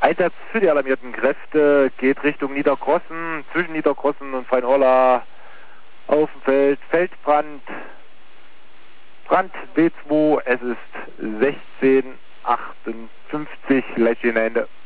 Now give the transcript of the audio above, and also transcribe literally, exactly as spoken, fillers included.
Einsatz für die alarmierten Kräfte geht Richtung Niedergrossen, zwischen Niedergrossen und Feinhorla auf dem Feld, Feldbrand, Brand B zwei, es ist sechzehn achtundfünfzig, Lächeln Ende.